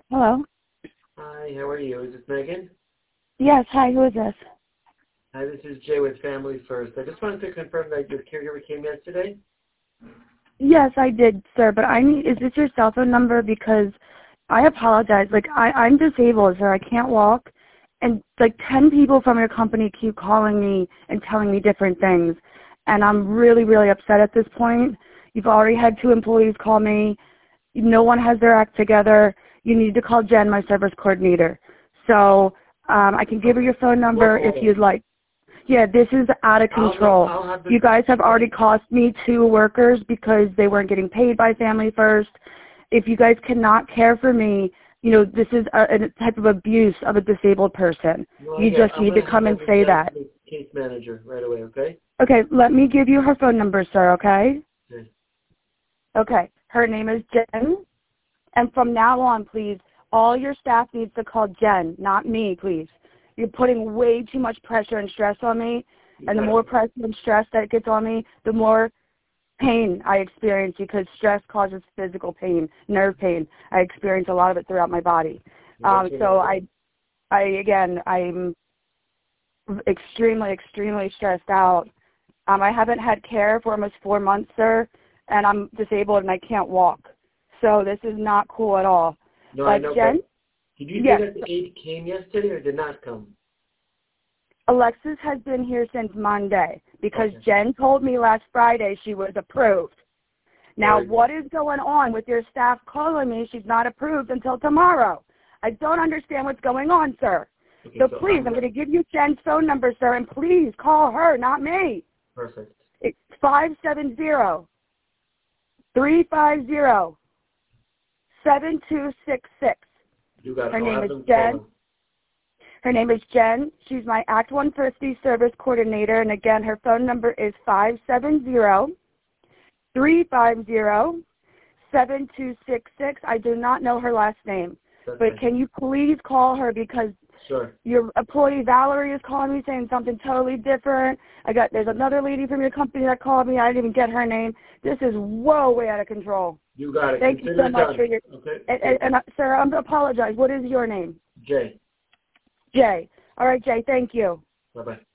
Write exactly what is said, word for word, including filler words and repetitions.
Hello? Hi, how are you? Is this Megan? Yes, hi, who is this? Hi, this is Jay with Family First. I just wanted to confirm that your caregiver came yesterday. Yes, I did, sir, but I need, is this your cell phone number? Because I apologize. Like, I, I'm disabled, sir. I can't walk. And, like, ten people from your company keep calling me and telling me different things. And I'm really, really upset at this point. You've already had two employees call me. No one has their act together. You need to call Jen, my service coordinator. So um, I can give her your phone number if you'd like. Yeah, this is out of control. I'll, I'll have You guys have already cost me two workers because they weren't getting paid by Family First. If you guys cannot care for me, you know, this is a, a type of abuse of a disabled person. Well, you yeah, just I'm need to gonna come have and say Jen, that. the case manager, right away, okay? Okay, let me give you her phone number, sir, okay? Okay. Okay, her name is Jen. And from now on, please, all your staff needs to call Jen, not me, please. You're putting way too much pressure and stress on me, and the more pressure and stress that gets on me, the more pain I experience because stress causes physical pain, nerve pain. I experience a lot of it throughout my body. Um, so I, I again, I'm extremely, extremely stressed out. Um, I haven't had care for almost four months, sir, and I'm disabled and I can't walk. So this is not cool at all. No, but I know, Jen, but did you yes, say that the aide came yesterday or did not come? Alexis has been here since Monday because Okay. Jen told me last Friday she was approved. Now, Very good. what is going on with your staff calling me? She's not approved until tomorrow. I don't understand what's going on, sir. Okay, So so please, I'm I'm going to give you Jen's phone number, sir, and please call her, not me. Perfect. It's five seven zero, three five zero, seven two six six. You got it. Her I'll name have is them Jen. call her. Her name is Jen. She's my Act one fifty service coordinator. And again, her phone number is five seven zero, three five zero, seven two six six. I do not know her last name. That's But fine. can you please call her because Sure. your employee Valerie is calling me saying something totally different. I got there's another lady from your company that called me. I didn't even get her name. This is whoa way out of control. You got it. Thank Consider you so it much done. for your Okay. and, and, and uh, sir, I'm apologize. What is your name? Jay. Jay. All right, Jay. Thank you. Bye bye.